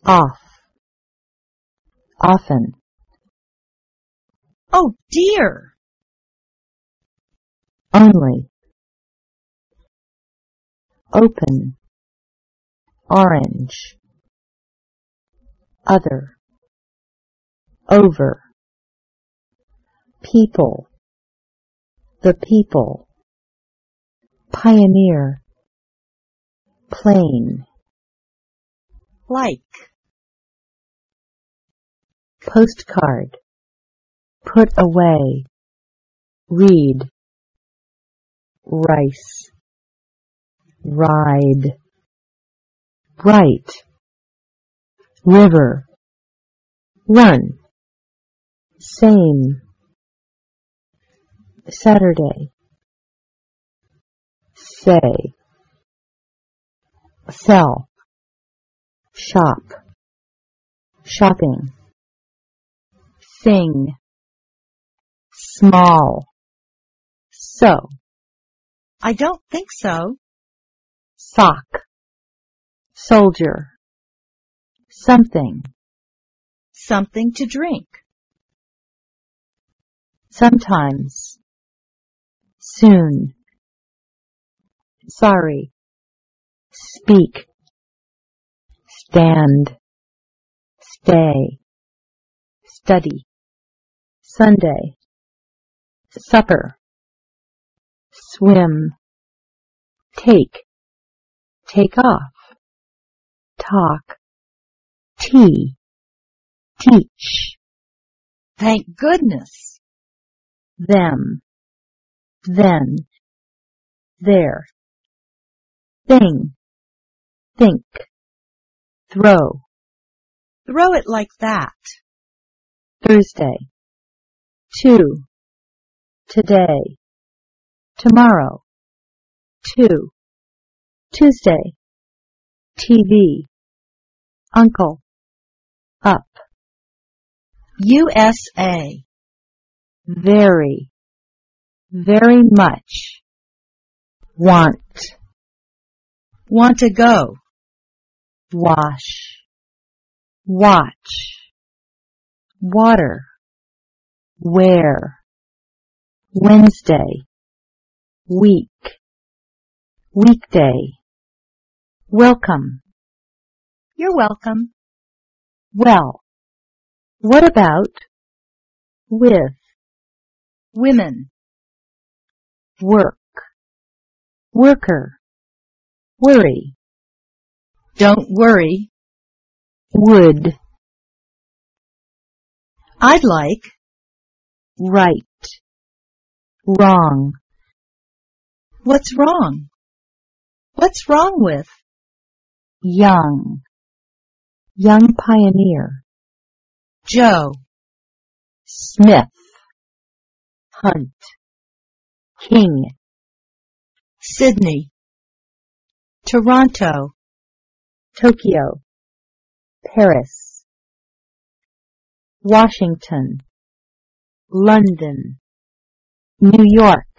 Off. Often. Oh dear! Only. Open. Orange. Other. Over. People. The people. Pioneer. Plain. Like. Postcard. Put away. Read. Rice. Ride. Right. River. Run. Same. Saturday. Say. Sell. Shop. Shopping. Sing. Small. So. I don't think so. Sock. Soldier. Something. Something to drink. Sometimes. Soon. Sorry. Speak. Stand. Stay. Study. Sunday. Supper. Swim. Take. Take off. Talk. Tea. Teach. Thank goodness. Them. Then. There. Thing. Think. Throw. Throw it like that. Thursday. Two. Today. Tomorrow. Two. Tuesday. TV. Uncle. Up. USA. Very. Very much. Want. Want to go. Wash. Watch. Water. Where. Wednesday. Week. Weekday. Welcome. You're welcome. Well. What about? With. Women. Work. Worker. Worry. Don't worry. Would. I'd like. Right. Wrong. What's wrong? What's wrong with? Young. Young pioneer. Joe. Smith. Hunt. King. Sydney. Toronto. Tokyo. Paris. Washington. London. New York.